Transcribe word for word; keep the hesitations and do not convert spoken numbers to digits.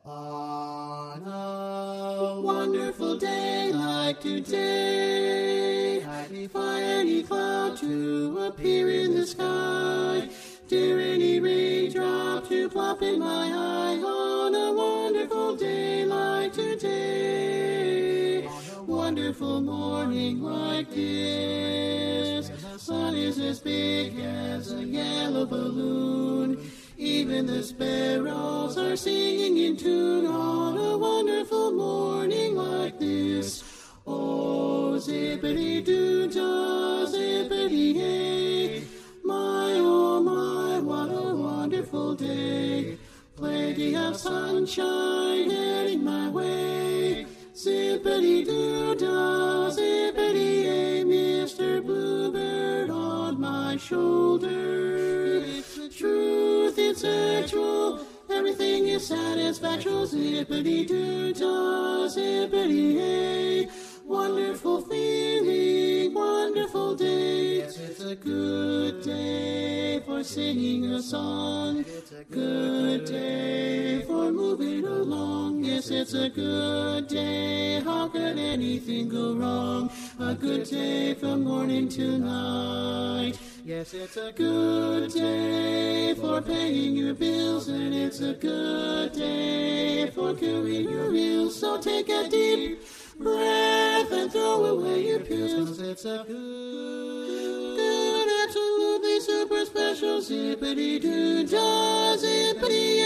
On a wonderful day like today, I defy any cloud to appear in the sky, dare any raindrop to plop in my eye. On a wonderful day like today, on a wonderful morning like this, the sun is as big as a yellow balloon. Even the sparrows are singing in tune on a wonderful morning like this. Oh, zippity-doo-dah, zippity-hey, my, oh my, what a wonderful day. Plenty of sunshine heading my way. Zippity-doo-dah, zippity-hey, Mister Bluebird on my shoulder. It's the truth, it's actual, everything is satisfactual. Zippity-doo-dah, zippity-hey, wonderful feeling, wonderful day. Yes, it's a good day for singing a song. It's a good day for moving along. Yes, it's a good day, how could anything go wrong? A good day from morning to night. Yes, it's a good day for paying your bills, and it's a good day for carrying your meals. So take a deep breath and throw away your pills, 'cause it's a good, good, absolutely super special zippity-doo-dah, zippity